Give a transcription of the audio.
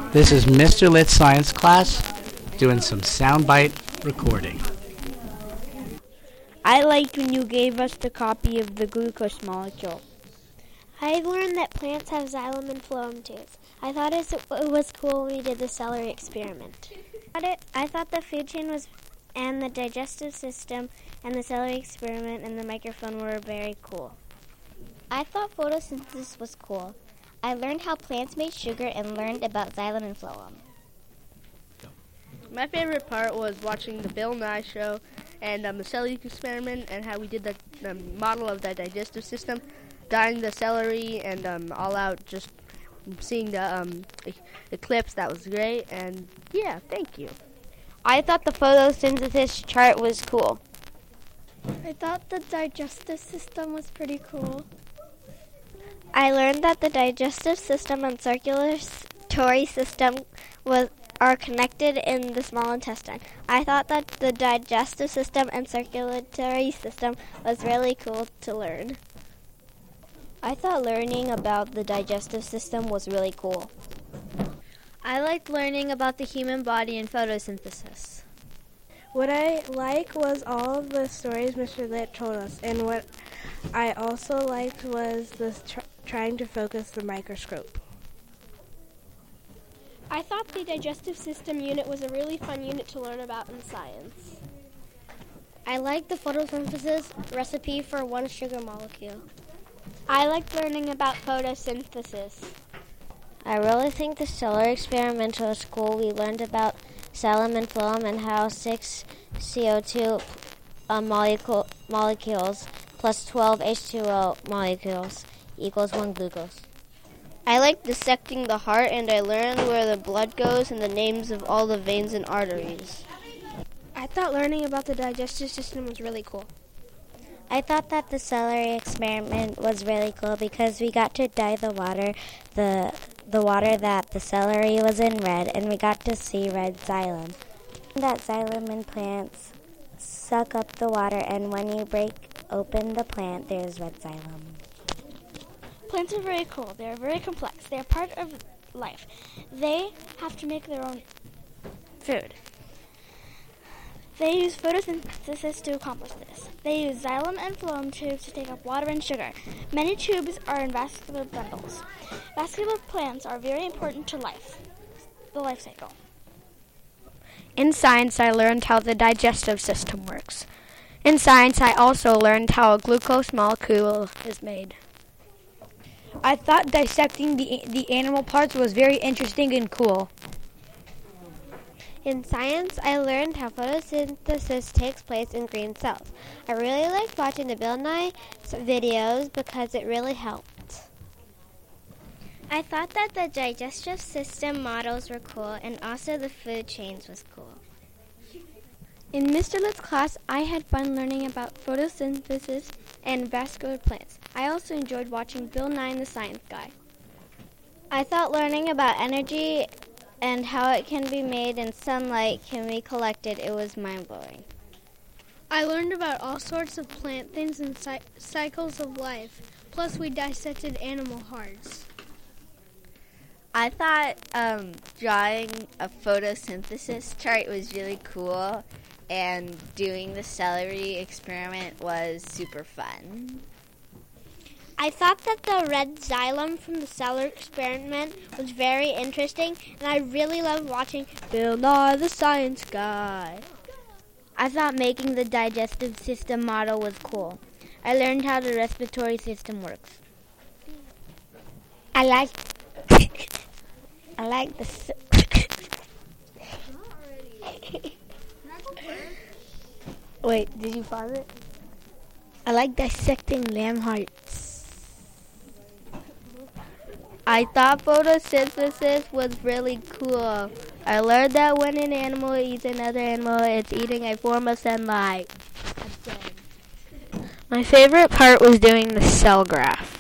This is Mr. Lit Science class doing some soundbite recording. I liked when you gave us the copy of the glucose molecule. I learned that plants have xylem and phloem tubes. I thought it was cool when we did the celery experiment. I thought the food chain and the digestive system and the celery experiment and the microphone were very cool. I thought photosynthesis was cool. I learned how plants made sugar and learned about xylem and phloem. My favorite part was watching the Bill Nye show and the celery experiment and how we did the model of the digestive system, dyeing the celery and all out, just seeing the eclipse. That was great, and yeah, thank you. I thought the photosynthesis chart was cool. I thought the digestive system was pretty cool. I learned that the digestive system and circulatory system are connected in the small intestine. I thought that the digestive system and circulatory system was really cool to learn. I thought learning about the digestive system was really cool. I liked learning about the human body and photosynthesis. What I like was all of the stories Mr. Lit told us, and what I also liked was this trying to focus the microscope. I thought the digestive system unit was a really fun unit to learn about in science. I liked the photosynthesis recipe for one sugar molecule. I liked learning about photosynthesis. I really think the celery experiment was cool. We learned about xylem and phloem and how 6 CO2 molecules plus 12 H2O molecules equals 1 glucose. I liked dissecting the heart, and I learned where the blood goes and the names of all the veins and arteries. I thought learning about the digestive system was really cool. I thought that the celery experiment was really cool because we got to dye the water, the water that the celery was in red, and we got to see red xylem. That xylem in plants suck up the water, and when you break open the plant, there's red xylem. Plants are very cool. They are very complex. They are part of life. They have to make their own food. They use photosynthesis to accomplish this. They use xylem and phloem tubes to take up water and sugar. Many tubes are in vascular bundles. Vascular plants are very important to life, the life cycle. In science, I learned how the digestive system works. In science, I also learned how a glucose molecule is made. I thought dissecting the animal parts was very interesting and cool. In science, I learned how photosynthesis takes place in green cells. I really liked watching the Bill Nye videos because it really helped. I thought that the digestive system models were cool, and also the food chains was cool. In Mr. Lit's class, I had fun learning about photosynthesis and vascular plants. I also enjoyed watching Bill Nye and the Science Guy. I thought learning about energy and how it can be made and sunlight can be collected, it was mind-blowing. I learned about all sorts of plant things and cycles of life. Plus, we dissected animal hearts. I thought drawing a photosynthesis chart was really cool, and doing the celery experiment was super fun. I thought that the red xylem from the celery experiment was very interesting, and I really loved watching Bill Nye the Science Guy. I thought making the digestive system model was cool. I learned how the respiratory system works. I like the Wait, did you pause it? I like dissecting lamb hearts. I thought photosynthesis was really cool. I learned that when an animal eats another animal, it's eating a form of sunlight. My favorite part was doing the cell graph.